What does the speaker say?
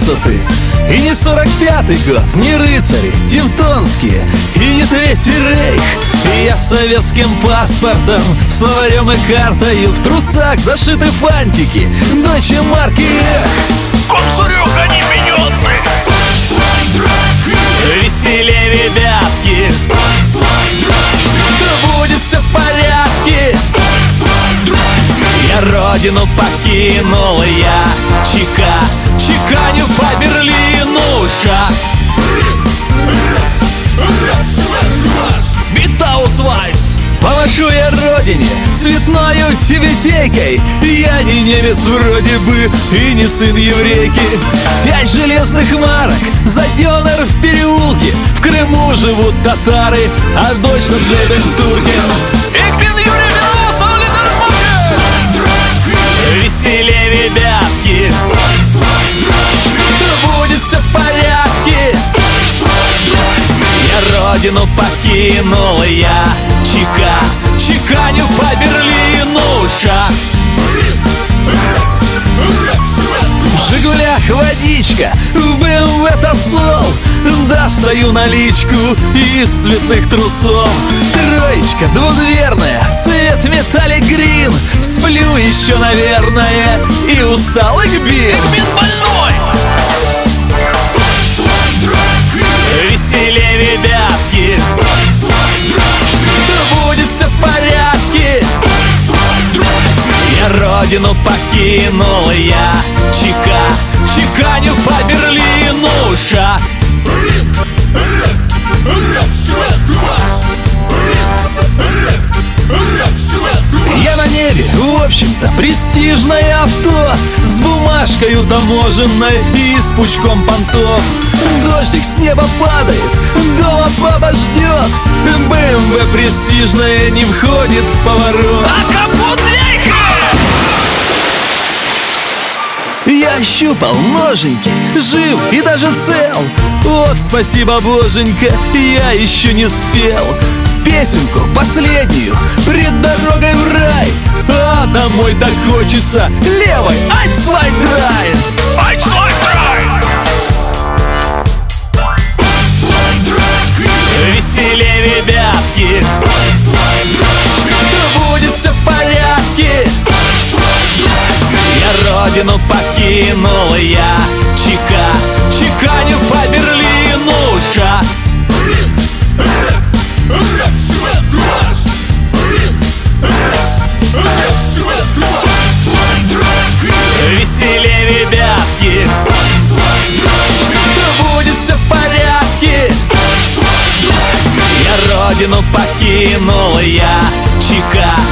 ты. И не 45-й год, не рыцари тевтонские, и не Третий рейх. И я с советским паспортом, словарем и картою, в трусах зашиты фантики Дойче марки. Комсорек, они пенёцы! Веселее, ребятки, да будет все в порядке. Я родину покинул, я чеканю по Берлину шаг. Битаусвайс! Помашу я родине цветною тибетейкой. Я не немец вроде бы и не сын еврейки. 5 железных марок за дёнер в переулке. В Крыму живут татары, а в Deutschland leben турки. Веселее, ребятки, да будет все в порядке. Я родину покинул, я чеканю по Берлину шаг. В «Жигулях» водичка, в БМВ тосол. Достаю наличку из цветных трусов. Троечка двудверная, цвет металлик грин. Сплю еще, наверное, и устал Игбин. Игбин больной! Веселее, ребятки, да будет все в порядке. Я родину покинул, я чеканю по Берлину шаг. Я на небе, в общем-то, престижное авто с бумажкою таможенной и с пучком понтов. Дождик с неба падает, дома папа ждет. БМВ престижная не входит в поворот. А капут лейка! Я щупал ноженьки, жив и даже цел. Ох, спасибо, боженька, я еще не спел песенку последнюю пред дорогой в рай. А домой так хочется левой айцвайдрай. Айцвайдрай! Веселее, ребятки, да будет все в порядке. Я родину покинул, я чеканю по Берлину шаг. Веселее, ребятки, да будет все в порядке. Я родину покинул, я